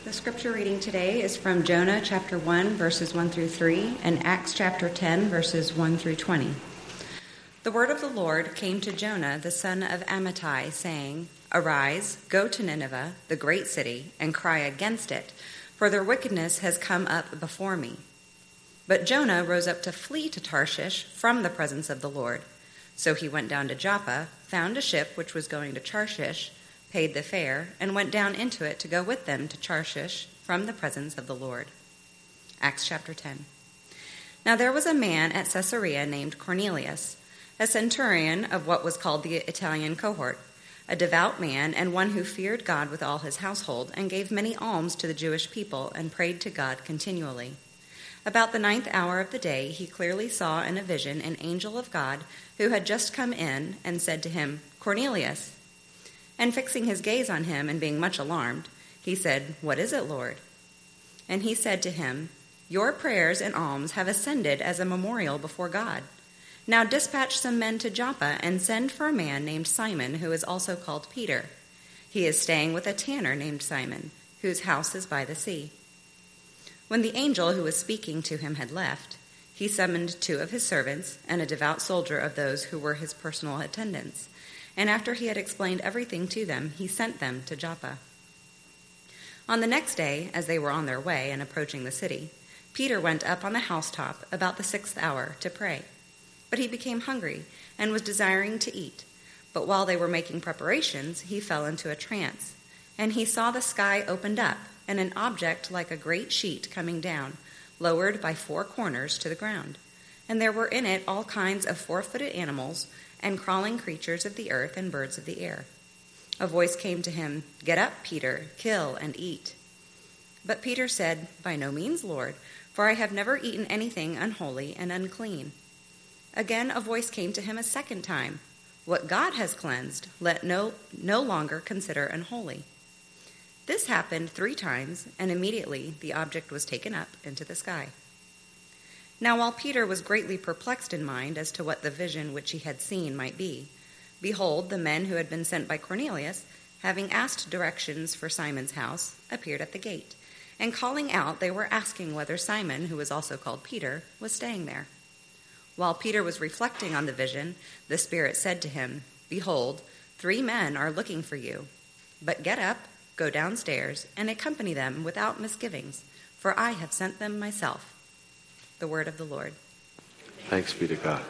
The scripture reading today is from Jonah chapter 1, verses 1 through 3, and Acts chapter 10, verses 1 through 20. The word of the Lord came to Jonah, the son of Amittai, saying, "Arise, go to Nineveh, the great city, and cry against it, for their wickedness has come up before me." But Jonah rose up to flee to Tarshish from the presence of the Lord. So he went down to Joppa, found a ship which was going to Tarshish, paid the fare, and went down into it to go with them to Tarshish from the presence of the Lord. Acts chapter 10. Now there was a man at Caesarea named Cornelius, a centurion of what was called the Italian cohort, a devout man and one who feared God with all his household, and gave many alms to the Jewish people and prayed to God continually. About the 9th hour of the day, he clearly saw in a vision an angel of God who had just come in and said to him, "Cornelius." And fixing his gaze on him and being much alarmed, he said, "What is it, Lord?" And he said to him, "Your prayers and alms have ascended as a memorial before God. Now dispatch some men to Joppa and send for a man named Simon, who is also called Peter. He is staying with a tanner named Simon, whose house is by the sea." When the angel who was speaking to him had left, he summoned 2 of his servants and a devout soldier of those who were his personal attendants. And after he had explained everything to them, he sent them to Joppa. On the next day, as they were on their way and approaching the city, Peter went up on the housetop about the 6th hour to pray. But he became hungry and was desiring to eat. But while they were making preparations, he fell into a trance. And he saw the sky opened up, and an object like a great sheet coming down, lowered by 4 corners to the ground. And there were in it all kinds of 4-footed animals, and crawling creatures of the earth and birds of the air. A voice came to him, "Get up, Peter, kill and eat." But Peter said, "By no means, Lord, for I have never eaten anything unholy and unclean." Again a voice came to him a second time, "What God has cleansed, let no longer consider unholy." This happened 3 times, and immediately the object was taken up into the sky. Now while Peter was greatly perplexed in mind as to what the vision which he had seen might be, behold, the men who had been sent by Cornelius, having asked directions for Simon's house, appeared at the gate. And calling out, they were asking whether Simon, who was also called Peter, was staying there. While Peter was reflecting on the vision, the Spirit said to him, "Behold, 3 men are looking for you. But get up, go downstairs, and accompany them without misgivings, for I have sent them myself." The word of the Lord. Thanks be to God.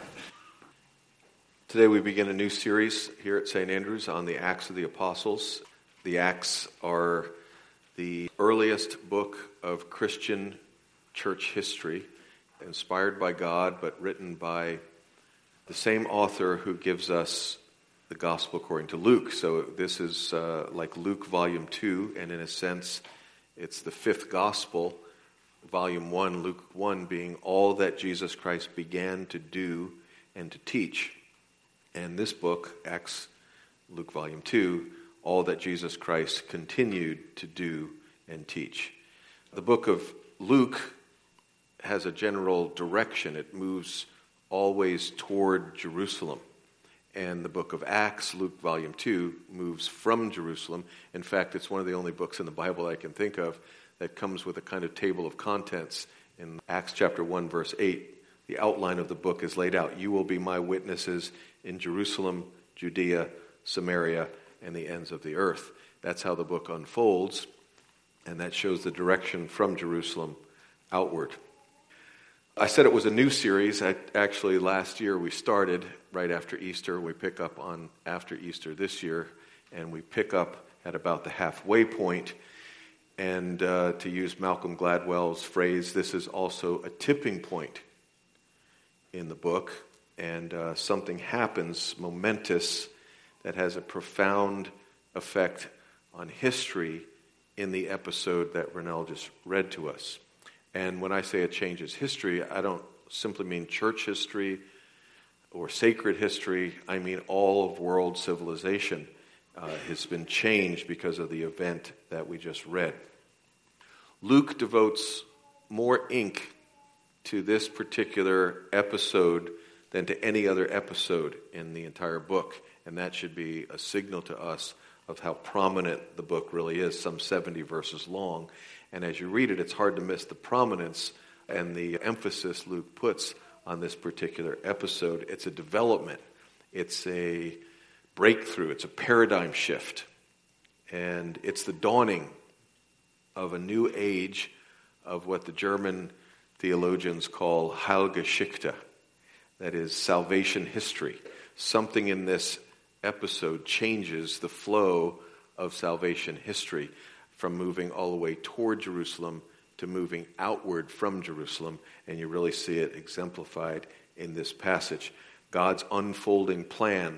Today we begin a new series here at St. Andrews on the Acts of the Apostles. The Acts are the earliest book of Christian church history, inspired by God, but written by the same author who gives us the Gospel according to Luke. So this is like Luke volume 2, and in a sense it's the 5th Gospel. Volume 1, Luke 1, being all that Jesus Christ began to do and to teach. And this book, Acts, Luke volume 2, all that Jesus Christ continued to do and teach. The book of Luke has a general direction. It moves always toward Jerusalem. And the book of Acts, Luke volume 2, moves from Jerusalem. In fact, it's one of the only books in the Bible I can think of that comes with a kind of table of contents. In Acts chapter 1, verse 8, the outline of the book is laid out. "You will be my witnesses in Jerusalem, Judea, Samaria, and the ends of the earth." That's how the book unfolds, and that shows the direction from Jerusalem outward. I said it was a new series. Actually, last year we started right after Easter. We pick up on after Easter this year, and we pick up at about the halfway point. And to use Malcolm Gladwell's phrase, this is also a tipping point in the book. And something happens momentous that has a profound effect on history in the episode that Renell just read to us. And when I say it changes history, I don't simply mean church history or sacred history. I mean all of world civilization has been changed because of the event that we just read. Luke devotes more ink to this particular episode than to any other episode in the entire book, and that should be a signal to us of how prominent the book really is, some 70 verses long. And as you read it, it's hard to miss the prominence and the emphasis Luke puts on this particular episode. It's a development. It's a breakthrough. It's a paradigm shift. And it's the dawning of a new age of what the German theologians call Heilgeschichte, that is, salvation history. Something in this episode changes the flow of salvation history from moving all the way toward Jerusalem to moving outward from Jerusalem, and you really see it exemplified in this passage. God's unfolding plan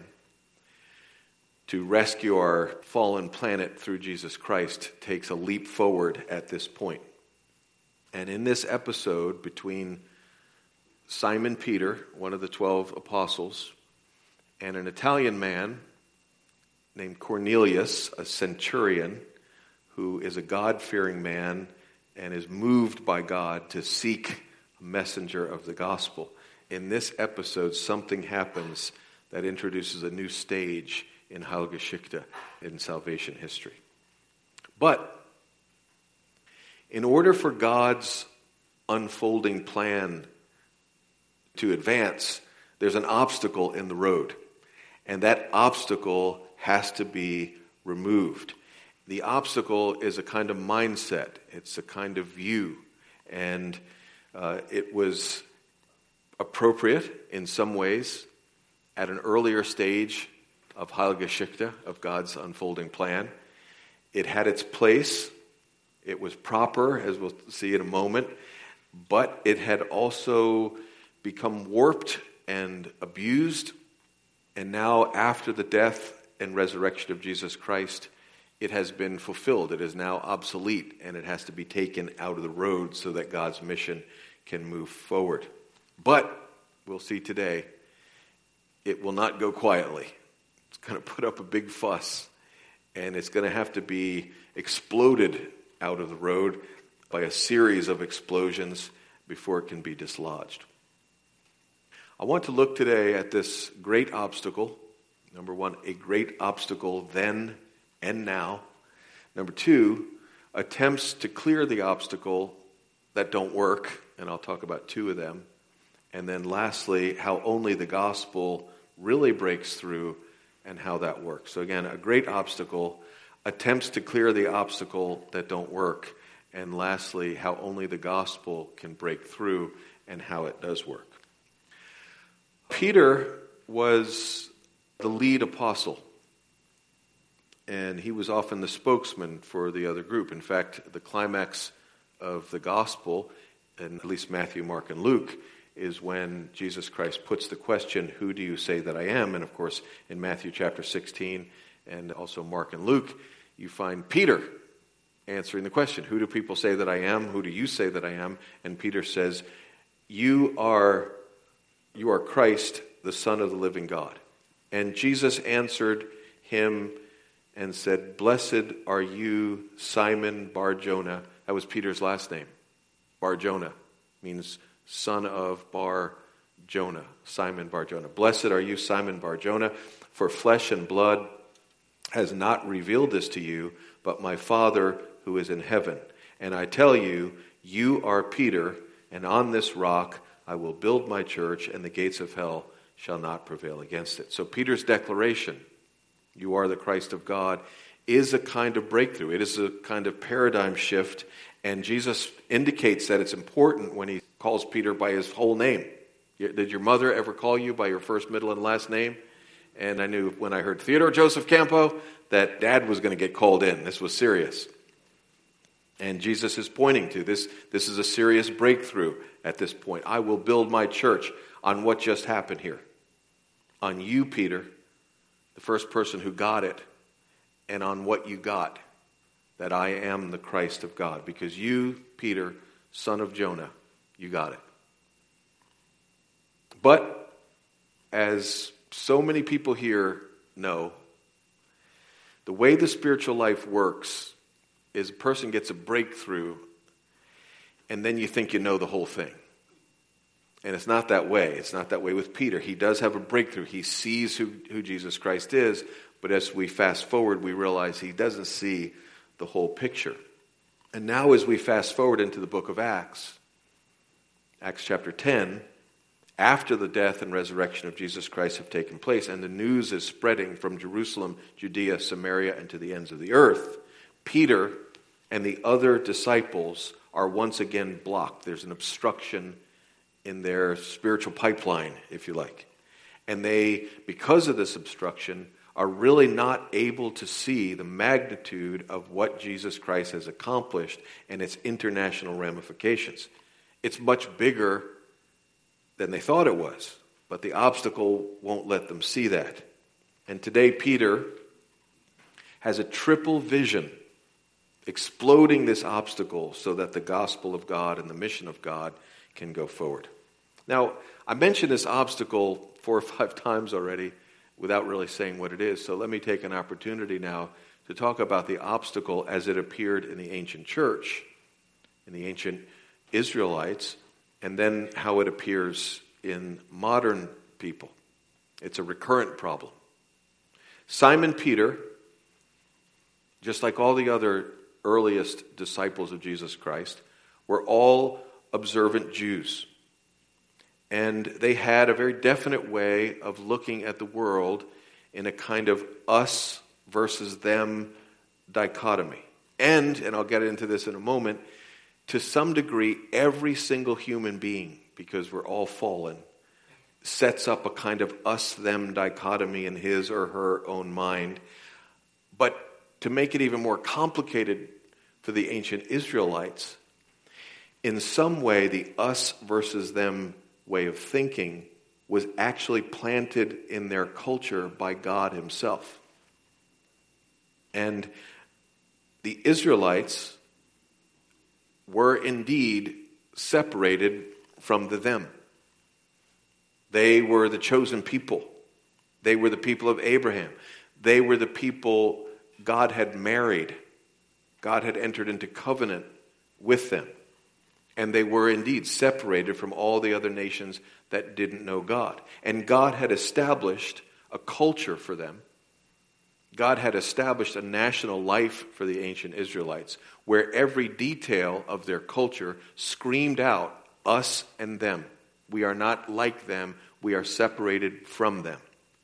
to rescue our fallen planet through Jesus Christ takes a leap forward at this point. And in this episode, between Simon Peter, one of the 12 apostles, and an Italian man named Cornelius, a centurion, who is a God-fearing man and is moved by God to seek a messenger of the gospel. In this episode, something happens that introduces a new stage in Heilgeschichte, in salvation history. But in order for God's unfolding plan to advance, there's an obstacle in the road. And that obstacle has to be removed. The obstacle is a kind of mindset. It's a kind of view. And it was appropriate in some ways at an earlier stage of Heilgeschichte, of God's unfolding plan. It had its place. It was proper, as we'll see in a moment. But it had also become warped and abused. And now, after the death and resurrection of Jesus Christ, it has been fulfilled. It is now obsolete, and it has to be taken out of the road so that God's mission can move forward. But, we'll see today, it will not go quietly. It's going to put up a big fuss, and it's going to have to be exploded out of the road by a series of explosions before it can be dislodged. I want to look today at this great obstacle. Number one, a great obstacle then and now. Number two, attempts to clear the obstacle that don't work, and I'll talk about two of them. And then lastly, how only the gospel really breaks through and how that works. So again, a great obstacle, attempts to clear the obstacle that don't work, and lastly, how only the gospel can break through and how it does work. Peter was the lead apostle, and he was often the spokesman for the other group. In fact, the climax of the gospel, in at least Matthew, Mark, and Luke, is when Jesus Christ puts the question, "Who do you say that I am?" And of course, in Matthew chapter 16, and also Mark and Luke, you find Peter answering the question, "Who do people say that I am? Who do you say that I am?" And Peter says, You are Christ, the Son of the living God." And Jesus answered him and said, "Blessed are you, Simon Bar-Jonah." That was Peter's last name. Bar-Jonah means son of Bar-Jonah, Simon Bar-Jonah. "Blessed are you, Simon Bar-Jonah, for flesh and blood has not revealed this to you, but my Father who is in heaven. And I tell you, you are Peter, and on this rock I will build my church, and the gates of hell shall not prevail against it." So Peter's declaration, "You are the Christ of God," is a kind of breakthrough. It is a kind of paradigm shift, and Jesus indicates that it's important when he calls Peter by his whole name. Did your mother ever call you by your first, middle, and last name? And I knew when I heard Theodore Joseph Campo that Dad was going to get called in. This was serious. And Jesus is pointing to this. This is a serious breakthrough at this point. "I will build my church on what just happened here. On you, Peter, the first person who got it, and on what you got, that I am the Christ of God. Because you, Peter, son of Jonah, you got it." But as so many people here know, the way the spiritual life works is a person gets a breakthrough, and then you think you know the whole thing. And it's not that way. It's not that way with Peter. He does have a breakthrough. He sees who Jesus Christ is, but But as we fast forward, we realize he doesn't see the whole picture. And now as we fast forward into the book of Acts, Acts chapter 10, after the death and resurrection of Jesus Christ have taken place, and the news is spreading from Jerusalem, Judea, Samaria, and to the ends of the earth, Peter and the other disciples are once again blocked. There's an obstruction in their spiritual pipeline, if you like. And they, because of this obstruction, are really not able to see the magnitude of what Jesus Christ has accomplished and its international ramifications. It's much bigger than they thought it was, but the obstacle won't let them see that. And today Peter has a triple vision, exploding this obstacle so that the gospel of God and the mission of God can go forward. Now, I mentioned this obstacle 4 or 5 times already without really saying what it is, so let me take an opportunity now to talk about the obstacle as it appeared in the ancient church, in the ancient Israelites, and then how it appears in modern people. It's a recurrent problem. Simon Peter, just like all the other earliest disciples of Jesus Christ, were all observant Jews. And they had a very definite way of looking at the world in a kind of us versus them dichotomy. And I'll get into this in a moment, to some degree, every single human being, because we're all fallen, sets up a kind of us-them dichotomy in his or her own mind. But to make it even more complicated for the ancient Israelites, in some way the us versus them way of thinking was actually planted in their culture by God himself. And the Israelites were indeed separated from the them. They were the chosen people. They were the people of Abraham. They were the people God had married. God had entered into covenant with them. And they were indeed separated from all the other nations that didn't know God. And God had established a culture for them. God had established a national life for the ancient Israelites, where every detail of their culture screamed out, us and them. We are not like them. We are separated from them.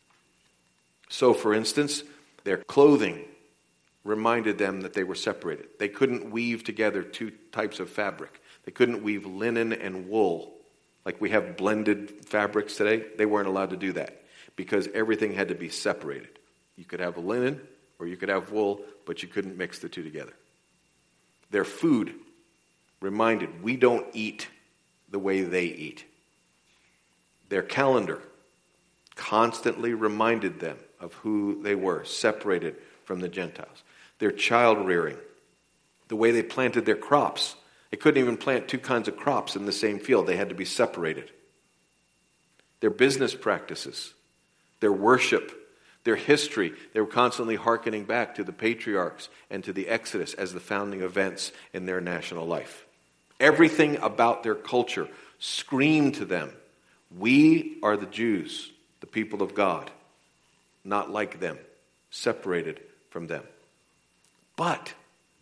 So, for instance, their clothing reminded them that they were separated. They couldn't weave together 2 types of fabric. They couldn't weave linen and wool. Like we have blended fabrics today. They weren't allowed to do that because everything had to be separated. You could have linen or you could have wool, but you couldn't mix the 2 together. Their food reminded, we don't eat the way they eat. Their calendar constantly reminded them of who they were, separated from the Gentiles. Their child rearing, the way they planted their crops. They couldn't even plant 2 kinds of crops in the same field. They had to be separated. Their business practices, their worship, their history. They were constantly hearkening back to the patriarchs and to the Exodus as the founding events in their national life. Everything about their culture screamed to them, we are the Jews, the people of God, not like them, separated from them. But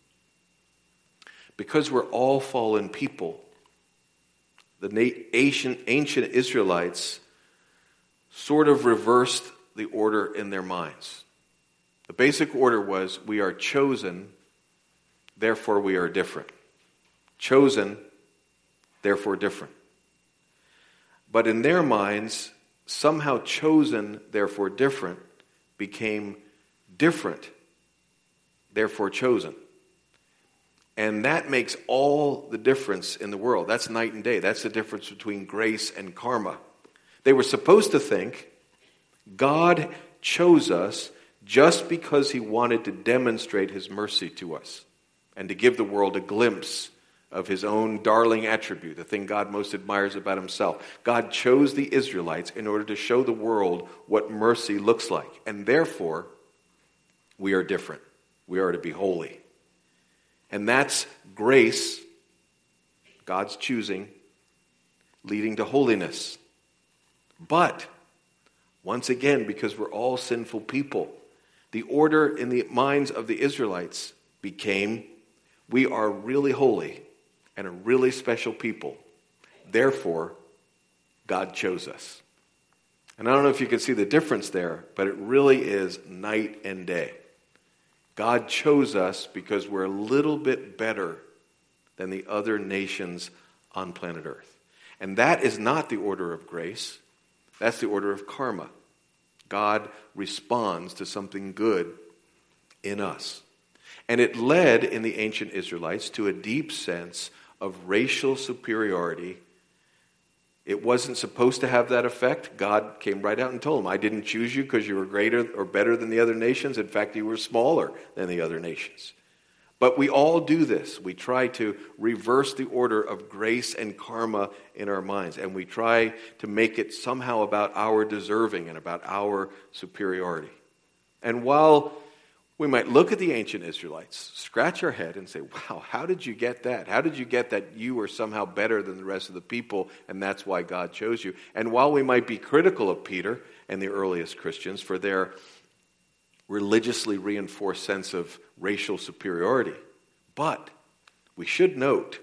because we're all fallen people, the ancient Israelites sort of reversed the order in their minds. The basic order was, we are chosen, therefore we are different. Chosen, therefore different. But in their minds, somehow chosen, therefore different, became different, therefore chosen. And that makes all the difference in the world. That's night and day. That's the difference between grace and karma. They were supposed to think God chose us just because he wanted to demonstrate his mercy to us and to give the world a glimpse of his own darling attribute, the thing God most admires about himself. God chose the Israelites in order to show the world what mercy looks like. And therefore, we are different. We are to be holy. And that's grace, God's choosing, leading to holiness. But, once again, because we're all sinful people, The order in the minds of the Israelites became, we are really holy and a really special people. Therefore, God chose us. And I don't know if you can see the difference there, but it really is night and day. God chose us because we're a little bit better than the other nations on planet Earth. And that is not the order of grace. That's the order of karma. God responds to something good in us. And it led in the ancient Israelites to a deep sense of racial superiority. It wasn't supposed to have that effect. God came right out and told them, I didn't choose you because you were greater or better than the other nations. In fact, you were smaller than the other nations. But we all do this. We try to reverse the order of grace and karma in our minds. And we try to make it somehow about our deserving and about our superiority. And while we might look at the ancient Israelites, scratch our head and say, wow, how did you get that? How did you get that you were somehow better than the rest of the people and that's why God chose you? And while we might be critical of Peter and the earliest Christians for their religiously reinforced sense of racial superiority, but we should note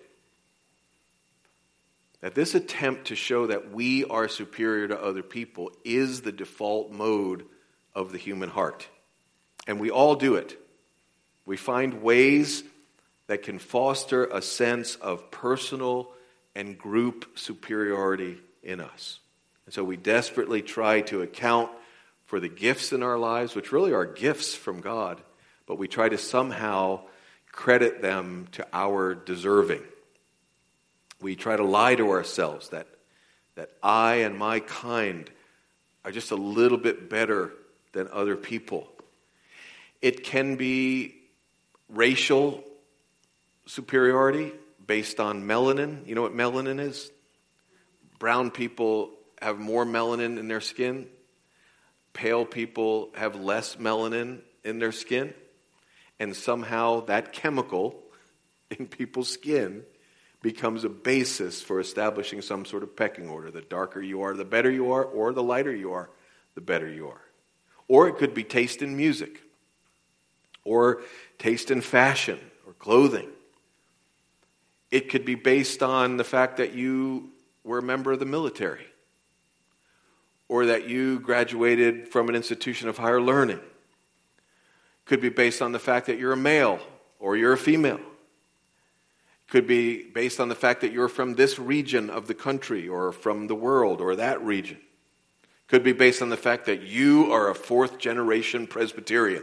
that this attempt to show that we are superior to other people is the default mode of the human heart. And we all do it. We find ways that can foster a sense of personal and group superiority in us. And so we desperately try to account for the gifts in our lives, which really are gifts from God, but we try to somehow credit them to our deserving. We try to lie to ourselves that I and my kind are just a little bit better than other people. It can be racial superiority based on melanin. You know what melanin is? Brown people have more melanin in their skin. Pale people have less melanin in their skin. And somehow that chemical in people's skin becomes a basis for establishing some sort of pecking order. The darker you are, the better you are, or the lighter you are, the better you are. Or it could be taste in music, or taste in fashion or clothing. It could be based on the fact that you were a member of the military, or that you graduated from an institution of higher learning. Could be based on the fact that you're a male or you're a female. Could be based on the fact that you're from this region of the country or from the world or that region. Could be based on the fact that you are a fourth-generation Presbyterian.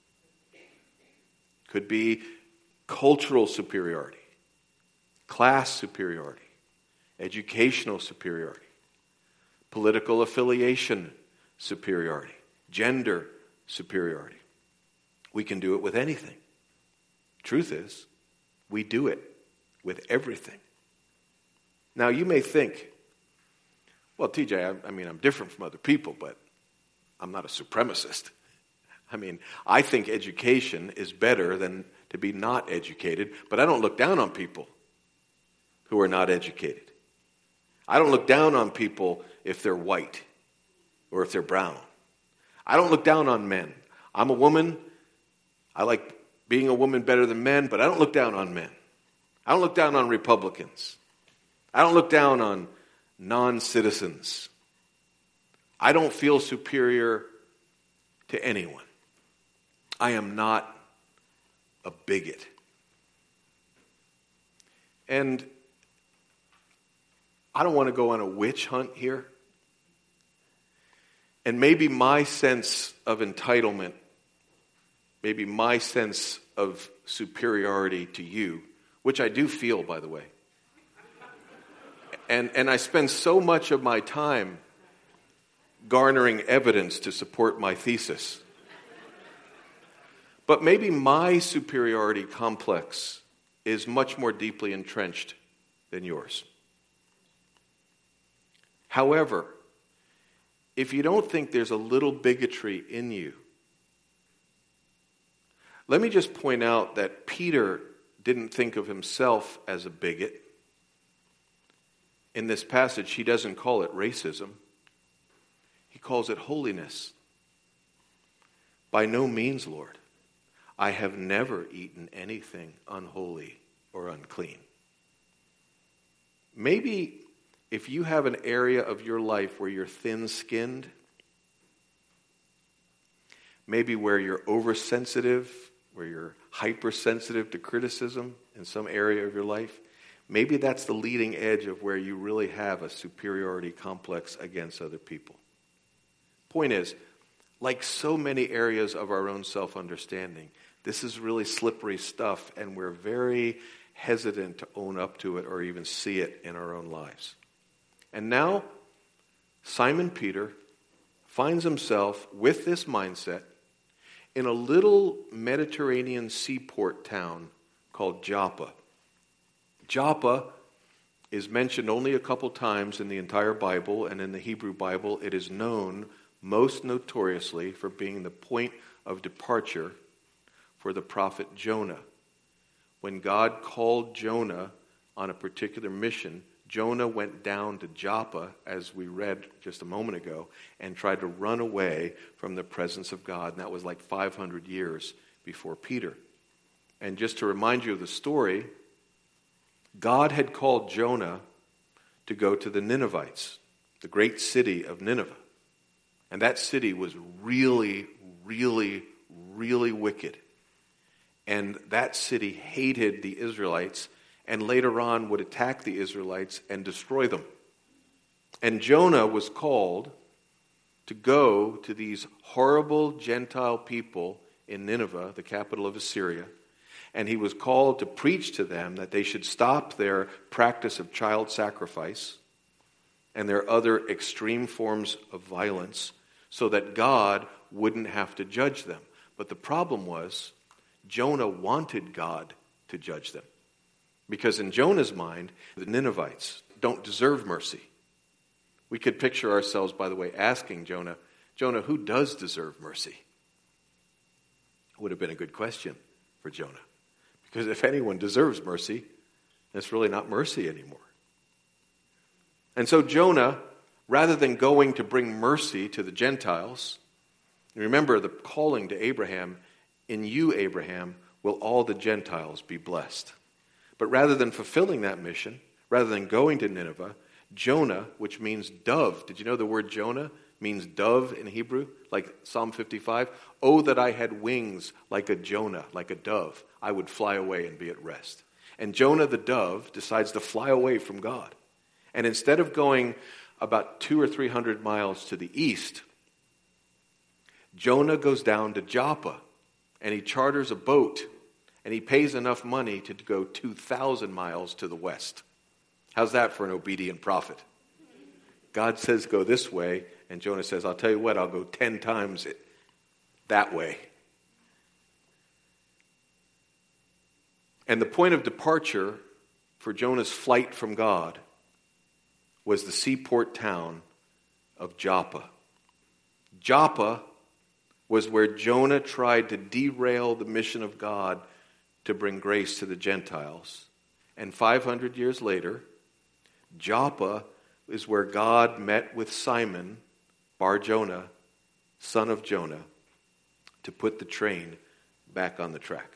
Could be cultural superiority, class superiority, educational superiority, political affiliation superiority, gender superiority. We can do it with anything. Truth is, we do it with everything. Now, you may think, well, TJ, I'm different from other people, but I'm not a supremacist. I think education is better than to be not educated, but I don't look down on people who are not educated. I don't look down on people if they're white or if they're brown. I don't look down on men. I'm a woman. I like being a woman better than men, but I don't look down on men. I don't look down on Republicans. I don't look down on non-citizens. I don't feel superior to anyone. I am not a bigot. And I don't want to go on a witch hunt here. And maybe my sense of entitlement, maybe my sense of superiority to you, which I do feel, by the way. And I spend so much of my time garnering evidence to support my thesis. But maybe my superiority complex is much more deeply entrenched than yours. However, if you don't think there's a little bigotry in you, let me just point out that Peter didn't think of himself as a bigot. In this passage, he doesn't call it racism. He calls it holiness. "By no means, Lord. I have never eaten anything unholy or unclean." Maybe if you have an area of your life where you're thin-skinned, maybe where you're oversensitive, where you're hypersensitive to criticism in some area of your life, maybe that's the leading edge of where you really have a superiority complex against other people. Point is, like so many areas of our own self-understanding, this is really slippery stuff, and we're very hesitant to own up to it or even see it in our own lives. And now, Simon Peter finds himself with this mindset in a little Mediterranean seaport town called Joppa. Joppa is mentioned only a couple times in the entire Bible, and in the Hebrew Bible it is known most notoriously for being the point of departure for the prophet Jonah. When God called Jonah on a particular mission, Jonah went down to Joppa, as we read just a moment ago, and tried to run away from the presence of God. And that was like 500 years before Peter. And just to remind you of the story, God had called Jonah to go to the Ninevites, the great city of Nineveh. And that city was really, really, really wicked. And that city hated the Israelites, and later on would attack the Israelites and destroy them. And Jonah was called to go to these horrible Gentile people in Nineveh, the capital of Assyria, and he was called to preach to them that they should stop their practice of child sacrifice and their other extreme forms of violence so that God wouldn't have to judge them. But the problem was, Jonah wanted God to judge them. Because in Jonah's mind, the Ninevites don't deserve mercy. We could picture ourselves, by the way, asking Jonah, who does deserve mercy? Would have been a good question for Jonah. Because if anyone deserves mercy, it's really not mercy anymore. And so Jonah, rather than going to bring mercy to the Gentiles, remember the calling to Abraham, "In you, Abraham, will all the Gentiles be blessed." But rather than fulfilling that mission, rather than going to Nineveh, Jonah, which means dove. Did you know the word Jonah means dove in Hebrew? Like Psalm 55. "Oh, that I had wings like a Jonah, like a dove. I would fly away and be at rest." And Jonah the dove decides to fly away from God. And instead of going about 200 or 300 miles to the east, Jonah goes down to Joppa and he charters a boat and he pays enough money to go 2,000 miles to the west. How's that for an obedient prophet? God says go this way, and Jonah says, "I'll tell you what, I'll go 10 times it that way." And the point of departure for Jonah's flight from God was the seaport town of Joppa. Joppa was where Jonah tried to derail the mission of God to bring grace to the Gentiles. And 500 years later, Joppa is where God met with Simon Bar-Jonah, son of Jonah, to put the train back on the track.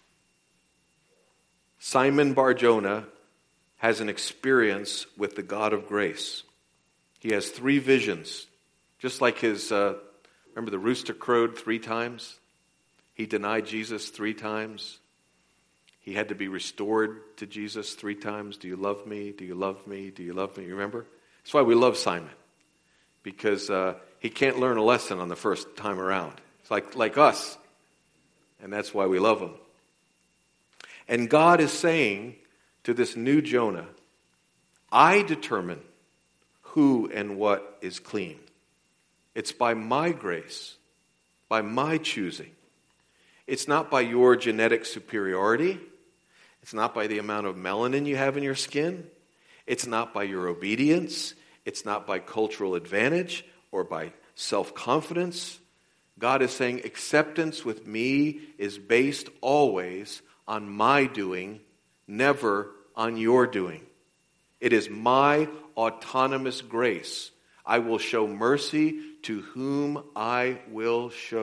Simon Bar-Jonah has an experience with the God of grace. He has 3 visions, just like his, remember the rooster crowed 3 times? He denied Jesus 3 times. He had to be restored to Jesus 3 times. "Do you love me? Do you love me? Do you love me?" You remember? That's why we love Simon. Because he can't learn a lesson on the first time around. It's like us. And that's why we love him. And God is saying to this new Jonah, "I determine who and what is clean. It's by my grace, by my choosing. It's not by your genetic superiority. It's not by the amount of melanin you have in your skin. It's not by your obedience. It's not by cultural advantage or by self-confidence. God is saying acceptance with me is based always on my doing, never on your doing. It is my autonomous grace. I will show mercy to whom I will show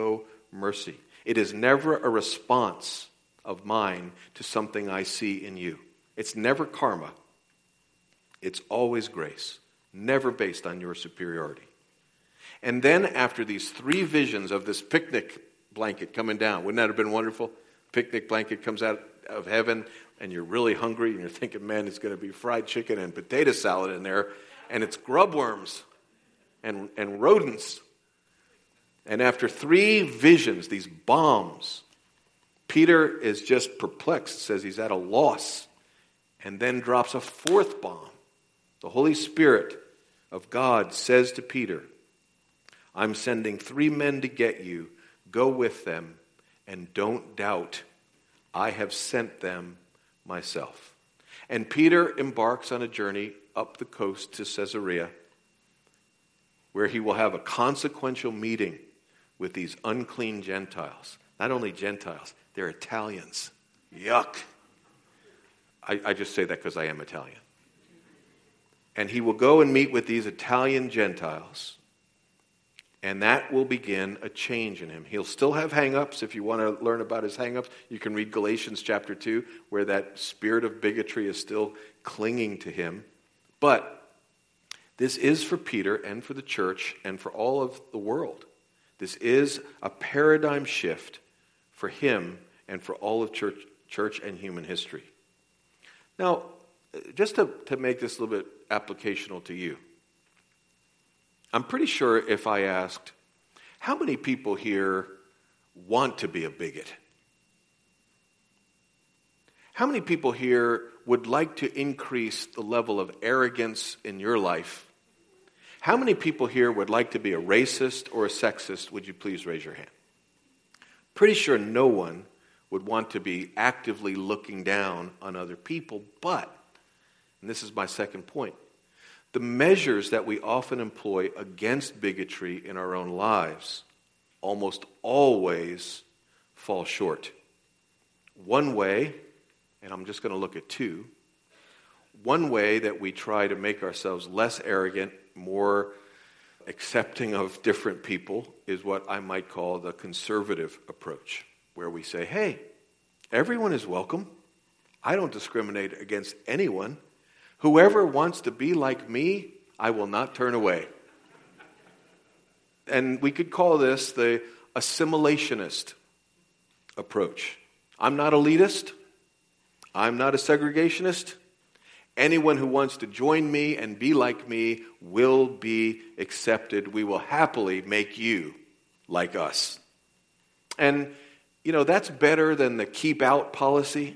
mercy. It is never a response of mine to something I see in you. It's never karma. It's always grace, never based on your superiority. And then after these 3 visions of this picnic blanket coming down, wouldn't that have been wonderful? Picnic blanket comes out of heaven and you're really hungry and you're thinking, man, it's going to be fried chicken and potato salad in there, and it's grub worms and rodents. And after 3 visions, these bombs, Peter is just perplexed, says he's at a loss, and then drops a 4th bomb. The Holy Spirit of God says to Peter, I'm sending 3 men to get you. Go with them and don't doubt. I have sent them myself. And Peter embarks on a journey up the coast to Caesarea, where he will have a consequential meeting with these unclean Gentiles. Not only Gentiles, they're Italians. Yuck. I just say that because I am Italian. And he will go and meet with these Italian Gentiles, and that will begin a change in him. He'll still have hang-ups. If you want to learn about his hang-ups, you can read Galatians chapter 2, where that spirit of bigotry is still clinging to him. But this is for Peter and for the church and for all of the world. This is a paradigm shift for him and for all of church and human history. Now, just to make this a little bit applicational to you, I'm pretty sure if I asked, how many people here want to be a bigot? How many people here would like to increase the level of arrogance in your life? How many people here would like to be a racist or a sexist? Would you please raise your hand? Pretty sure no one would want to be actively looking down on other people, but, and this is my second point, the measures that we often employ against bigotry in our own lives almost always fall short. One way, and I'm just going to look at 2, one way that we try to make ourselves less arrogant, more accepting of different people, is what I might call the conservative approach, where we say, hey, everyone is welcome. I don't discriminate against anyone. Whoever wants to be like me, I will not turn away. And we could call this the assimilationist approach. I'm not elitist. I'm not a segregationist. Anyone who wants to join me and be like me will be accepted. We will happily make you like us. And, that's better than the keep out policy.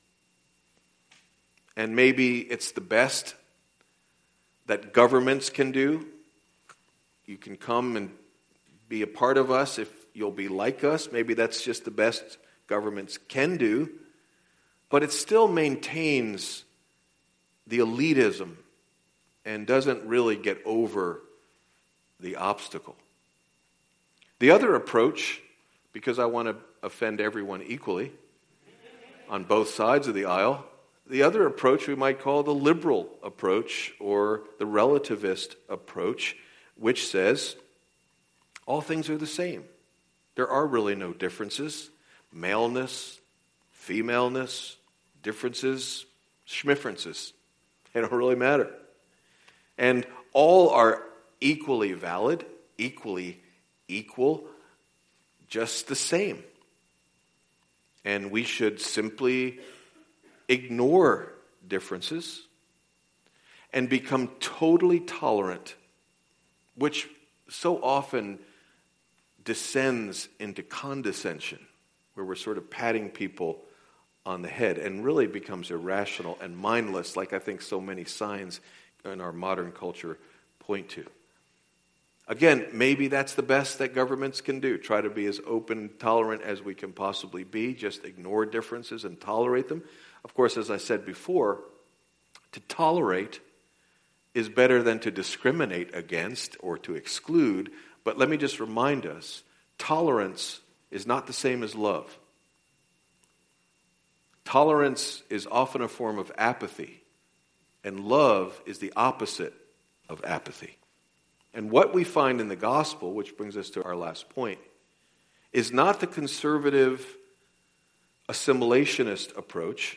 And maybe it's the best that governments can do. You can come and be a part of us if you'll be like us. Maybe that's just the best governments can do. But it still maintains the elitism and doesn't really get over the obstacle. The other approach, because I want to offend everyone equally on both sides of the aisle, the other approach we might call the liberal approach or the relativist approach, which says all things are the same. There are really no differences. Maleness, femaleness, differences, schmifferences. They don't really matter. And all are equally valid, equally equal, just the same. And we should simply ignore differences and become totally tolerant, which so often descends into condescension, where we're sort of patting people on the head and really becomes irrational and mindless, like I think so many signs in our modern culture point to. Again, maybe that's the best that governments can do. Try to be as open, tolerant as we can possibly be. Just ignore differences and tolerate them. Of course, as I said before, to tolerate is better than to discriminate against or to exclude. But let me just remind us, tolerance is not the same as love. Tolerance is often a form of apathy, and love is the opposite of apathy. And what we find in the gospel, which brings us to our last point, is not the conservative assimilationist approach,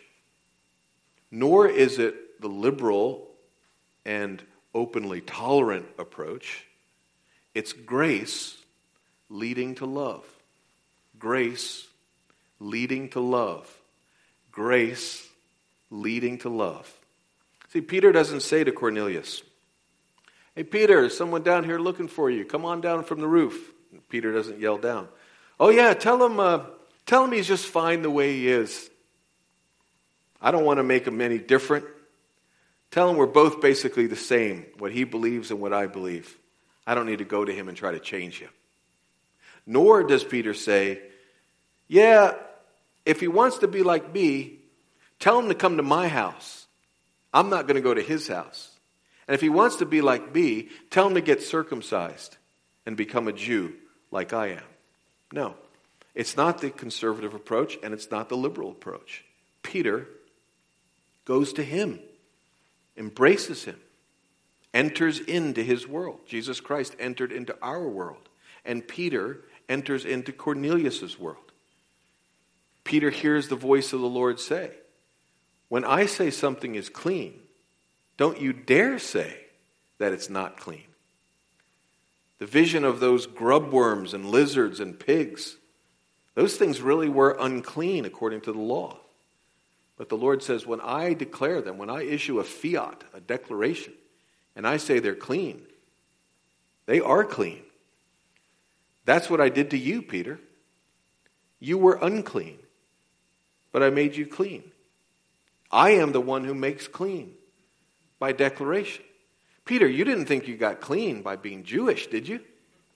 nor is it the liberal and openly tolerant approach. It's grace leading to love. Grace leading to love. Grace leading to love. See, Peter doesn't say to Cornelius, "Hey, Peter, there's someone down here looking for you. Come on down from the roof." Peter doesn't yell down. "Oh yeah, tell him he's just fine the way he is. I don't want to make him any different. Tell him we're both basically the same, what he believes and what I believe. I don't need to go to him and try to change him." Nor does Peter say, "Yeah, if he wants to be like me, tell him to come to my house. I'm not going to go to his house. And if he wants to be like me, tell him to get circumcised and become a Jew like I am." No, it's not the conservative approach, and it's not the liberal approach. Peter goes to him, embraces him, enters into his world. Jesus Christ entered into our world, and Peter enters into Cornelius' world. Peter hears the voice of the Lord say, "When I say something is clean, don't you dare say that it's not clean." The vision of those grub worms and lizards and pigs, those things really were unclean according to the law. But the Lord says, when I declare them, when I issue a fiat, a declaration, and I say they're clean, they are clean. That's what I did to you, Peter. You were unclean, but I made you clean. I am the one who makes clean by declaration. Peter, you didn't think you got clean by being Jewish, did you?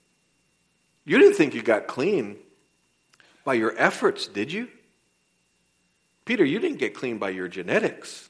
You didn't think you got clean by your efforts, did you? Peter, you didn't get clean by your genetics.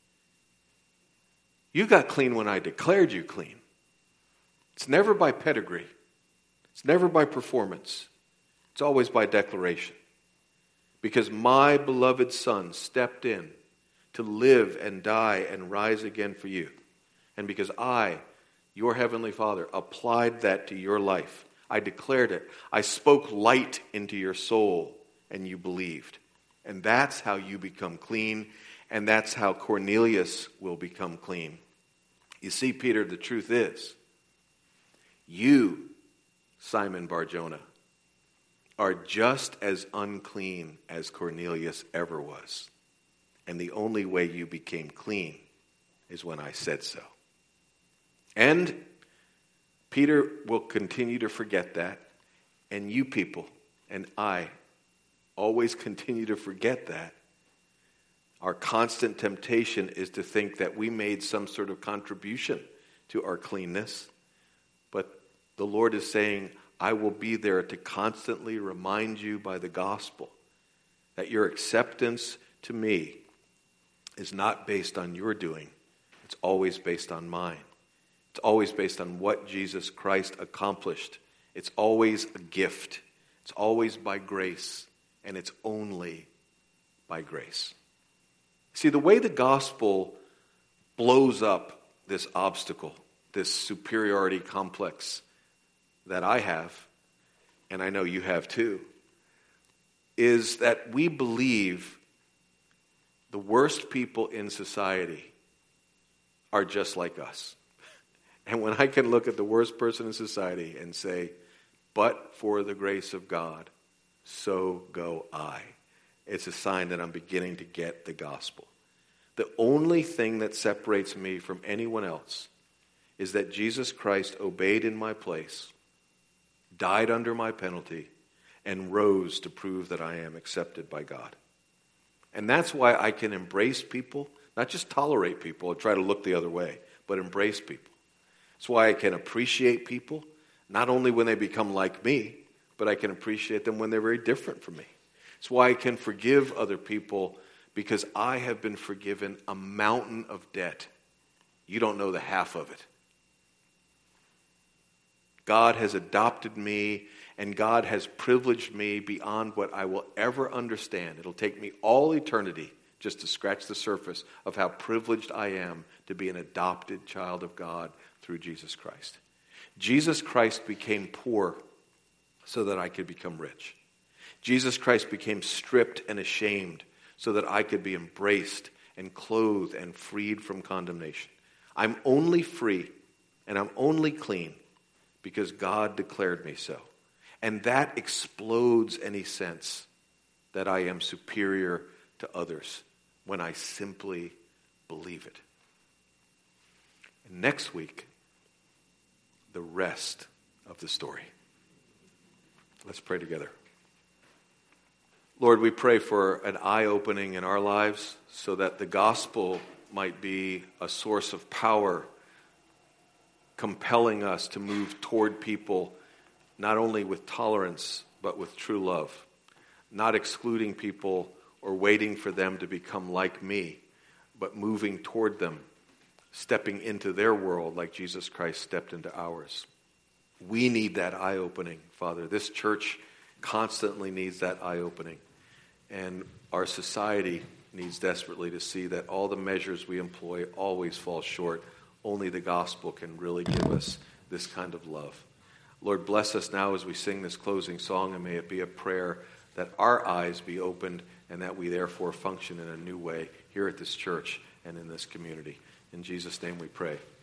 You got clean when I declared you clean. It's never by pedigree. It's never by performance. It's always by declaration. Because my beloved Son stepped in to live and die and rise again for you. And because I, your Heavenly Father, applied that to your life. I declared it. I spoke light into your soul, and you believed. And that's how you become clean, and that's how Cornelius will become clean. You see, Peter, the truth is, you, Simon Bar-Jonah, are just as unclean as Cornelius ever was. And the only way you became clean is when I said so. And Peter will continue to forget that, and you people and I always continue to forget that. Our constant temptation is to think that we made some sort of contribution to our cleanness. But the Lord is saying, I will be there to constantly remind you by the gospel that your acceptance to me is not based on your doing. It's always based on mine. It's always based on what Jesus Christ accomplished. It's always a gift. It's always by grace. And it's only by grace. See, the way the gospel blows up this obstacle, this superiority complex that I have, and I know you have too, is that we believe the worst people in society are just like us. And when I can look at the worst person in society and say, but for the grace of God, so go I, it's a sign that I'm beginning to get the gospel. The only thing that separates me from anyone else is that Jesus Christ obeyed in my place, died under my penalty, and rose to prove that I am accepted by God. And that's why I can embrace people, not just tolerate people or try to look the other way, but embrace people. That's why I can appreciate people, not only when they become like me, but I can appreciate them when they're very different from me. It's why I can forgive other people, because I have been forgiven a mountain of debt. You don't know the half of it. God has adopted me, and God has privileged me beyond what I will ever understand. It'll take me all eternity just to scratch the surface of how privileged I am to be an adopted child of God through Jesus Christ. Jesus Christ became poor so that I could become rich. Jesus Christ became stripped and ashamed so that I could be embraced and clothed and freed from condemnation. I'm only free and I'm only clean because God declared me so. And that explodes any sense that I am superior to others when I simply believe it. And next week, the rest of the story. Let's pray together. Lord, we pray for an eye-opening in our lives so that the gospel might be a source of power, compelling us to move toward people not only with tolerance, but with true love, not excluding people or waiting for them to become like me, but moving toward them, stepping into their world like Jesus Christ stepped into ours. We need that eye-opening, Father. This church constantly needs that eye-opening. And our society needs desperately to see that all the measures we employ always fall short. Only the gospel can really give us this kind of love. Lord, bless us now as we sing this closing song, and may it be a prayer that our eyes be opened and that we therefore function in a new way here at this church and in this community. In Jesus' name we pray.